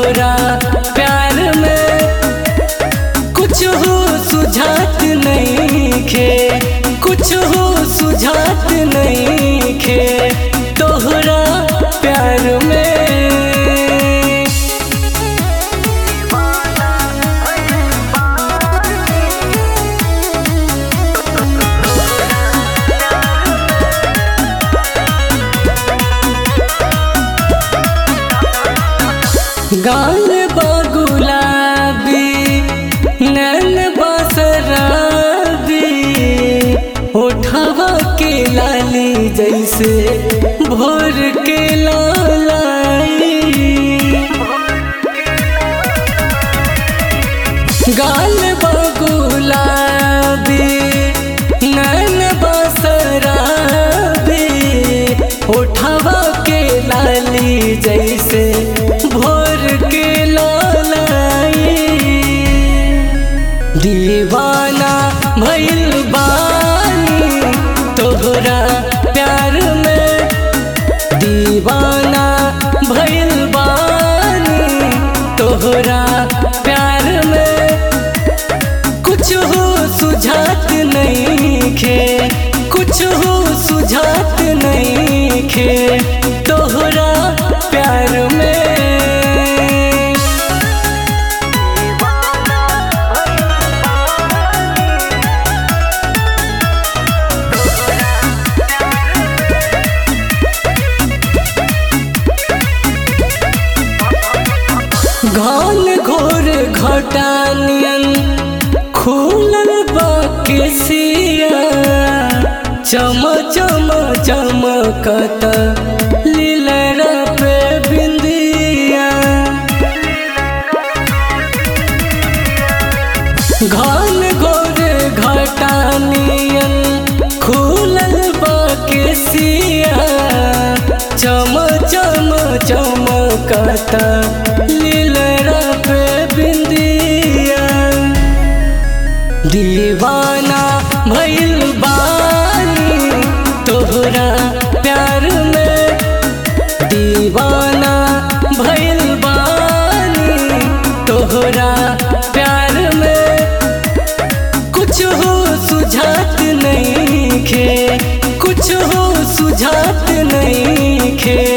तोहरा प्यार में कुछ हो सुझात नहीं खे, कुछ हो सुझात नहीं खे तोहरा प्यार में। गाल बा गुलाबी नैन बा शराबी, होठवा के लाली जैसे भोर के लालाई। गाल बा गुलाबी नैन बा शराबी, होठवा के लाली जैसे भोर के लालाई। दीवाना भइल बानी तोहरा प्यार में, दीवाना भइल बानी तोहरा प्यार में। कुछ हो सुझात नहीं खे, कुछ हो सुझात नहीं खे तोहरा प्यार में। घन घोर घटानियन खुलल बा केसिया, चम चम चमकत लीलरा पे बिंदिया। घन घोर घटानियन खुलल बा केसिया, चम चम चमकत लीलरा पे बिंदिया। दीवाना भइल बानी तोहरा प्यार में, दीवाना भइल बानी तोहरा प्यार में। कुछ हो सुझात नहीं खे, कुछ हो सुझात नहीं खे